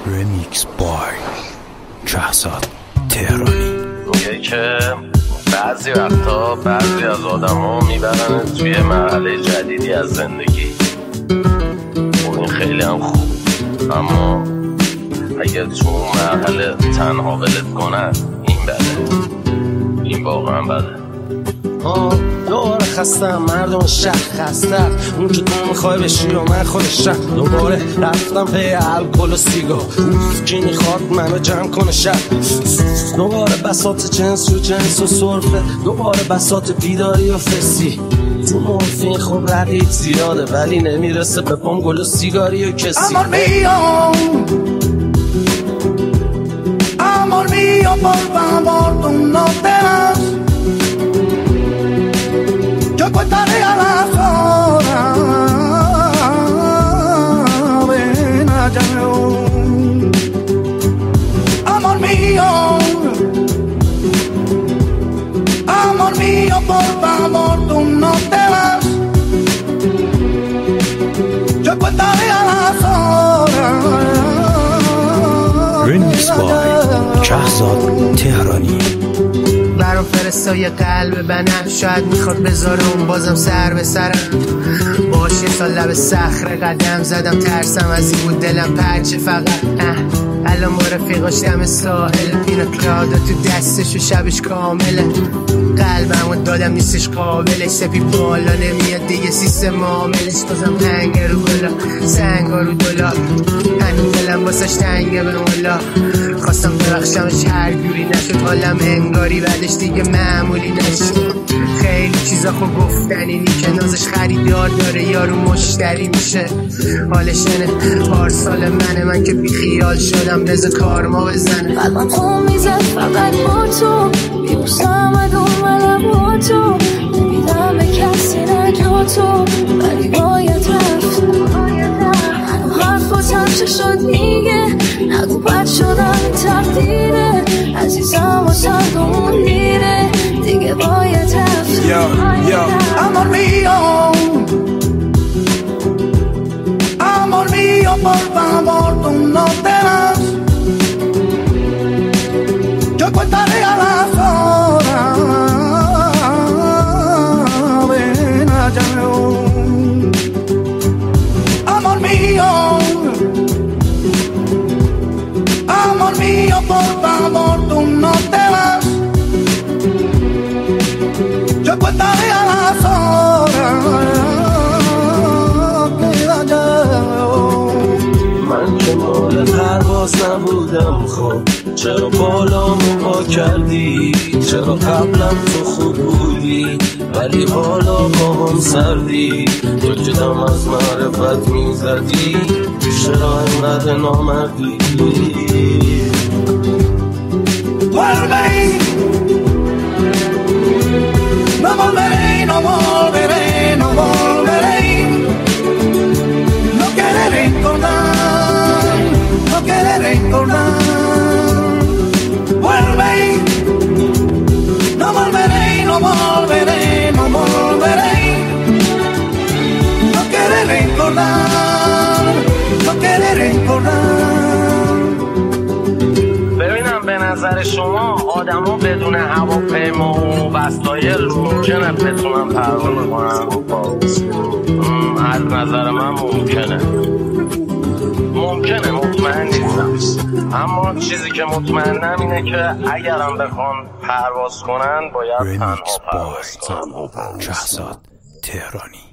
رمیکس بای شهزاد تهرانی. میگه که بعضی وقتا بعضی از آدم ها میبرن توی مرحله جدیدی از زندگی. این خیلی هم خوب، اما اگر تو مرحله تنها ولت کنن این بده، این واقعا بده. دوباره خستم، مردم شهر خسته، اون که تو میخوای بشی و من خودش شهر. دوباره رفتم پی الکل و سیگار، کی میخواد منو جمع کنه شهر. دوباره بساط جنس و جنس و صرفه، دوباره بساط بیداری و فسی. تو مورفین خب رقیب زیاده ولی نمیرسه به پام گل و سیگاری و کسی. Amor mío, por favor, tú no te vas. Yo contaré a las horas. Ven allá. Amor mío, por favor, tú no te vas. Yo contaré a las horas. رمیکس بای شهزاد تهرانی. برام فرستای قلب بنم، شاید میخواد بذاره اون بازم سر به سرم. باشه سال لب صخره قدم زدم، ترسم از این بود دلم پرچه فقط. الان با رفیقاش دم ساحل، پینا کلادا تو دستش و شبش کامله. قلبمو دادم نیستش قابلش، سپی بالا نمیاد دیگه سیستم معاملش. بازم تنگ رو گلا، سنگا رو دلار، هنوز دلم واسش تنگه به مولا. خواستم ببخشمش هر جوری نشد، حالم انگاری بعدش دیگه معمولی نشد. خیلی چیزا خود گفتنی که نازش خریدار داره یارو مشتری میشه. حالش اینه پارسال من که بی خیال شدم رز کارما بزنه. قلبم خون میزد فقط با تو، بیبوسم ادوم با تو، نمیدم به کسی نگه تو، ولی باید رفت. هنو حرفاتم چه شد میگه، نگو بد شدم تقدیره. عزیزم و سرگمون دیره، دیگه باید رفت. Amor mío, por favor, tú no te vas. Yo contaré a las horas. Ven allá. Amor mío, por favor, tú no te vas. Yo contaré a las horas. من که مال پرواز نبودم، خب چرا بالامو با کردی؟ چرا قبلم تو خوب بودی ولی حالا با هم سردی؟ تو که دم از معرفت میزدی، چرا انقدر نامردی؟ Vuelve, no volveré, no volveré, no volveré. No querer recordar, no querer recordar. Vuelve, no volveré, no volveré, no volveré. No querer recordar, no querer recordar. به نظر شما آدم ها بدون هواپیما و وسایل ممکنه بتونن پرواز کنن؟ از نظر من ممکنه، مطمئن نیستم. اما چیزی که مطمئنم اینه که اگرم بخوان پرواز کنن باید تنها پرواز کنن. شهزاد تهرانی.